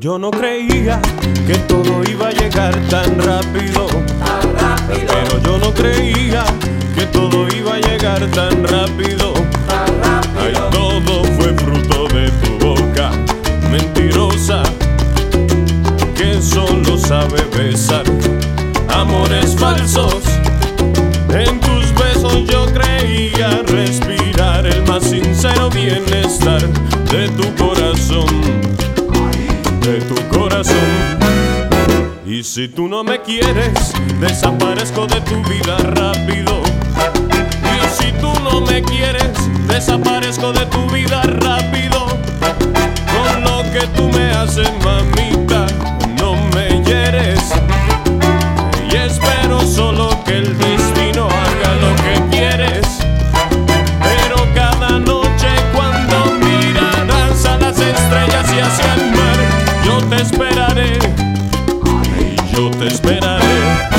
Yo no creía que todo iba a llegar tan rápido, pero yo no creía que todo iba a llegar tan rápido. Ay, todo fue fruto de tu boca mentirosa, que solo sabe besar amores falsos. En tus besos yo creía respirar el más sincero bienestar de tu corazón, de tu corazón. Y si tú no me quieres, desaparezco de tu vida rápido. Y si tú no me quieres, desaparezco de tu vida rápido. Con lo que tú me haces, mamita, no me hieres. Y espero solo que el destino haga lo que quieres. Pero cada noche cuando mirarás a las estrellas y hacia el mar, yo te esperaré, yo te esperaré.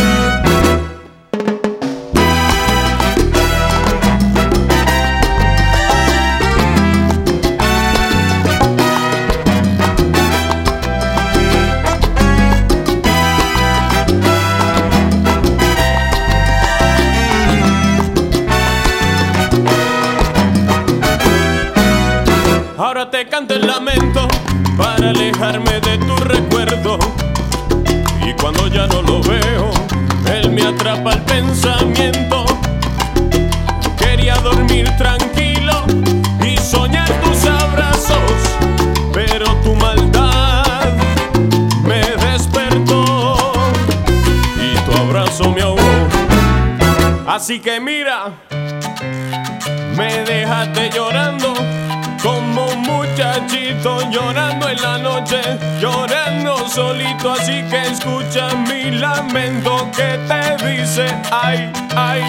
Ahora te canto el lamento para alejarme de tu recuerdo. Y cuando ya no lo veo, él me atrapa el pensamiento. Quería dormir tranquilo y soñar tus abrazos, pero tu maldad me despertó y tu abrazo me ahogó. Así que mira, me dejaste llorando como un muchachito llorando en la noche, llorando solito. Así que escucha mi lamento que te dice ay, ay.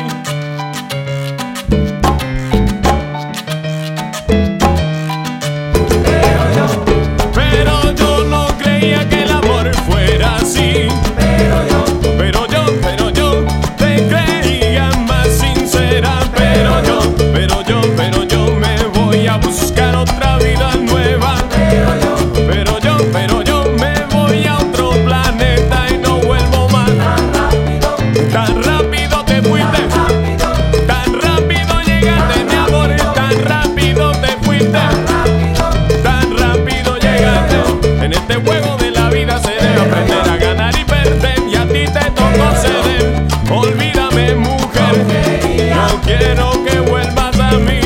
Pero yo no creía que el amor fuera así. Pero yo te creía más sincera. Pero yo me voy a buscar otra vida nueva. Pero yo me voy a otro planeta y no vuelvo más. Tan rápido te fuiste, tan rápido llegaste, mi amor, tan rápido te fuiste, tan rápido llegaste. En este juego de la vida se debe aprender a ganar y perder, y a ti te tocó ceder. Olvídame, mujer, no quiero que vuelvas a mí.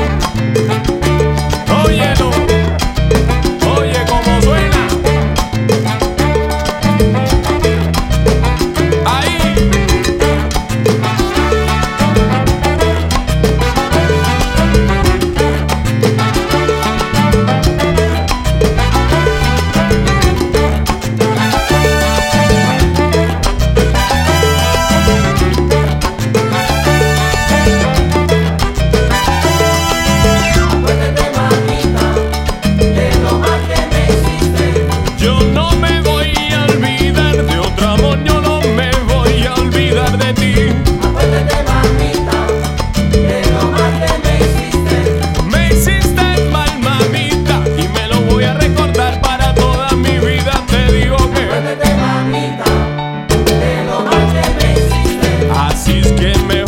Óyelo, oye cómo suena. Ahí. Yo no me voy a olvidar de otro amor, yo no me voy a olvidar de ti. Acuérdate, mamita, de lo mal que me hiciste. Me hiciste mal, mamita, y me lo voy a recordar para toda mi vida. Te digo que Acuérdate, mamita, de lo mal que me hiciste. así es que me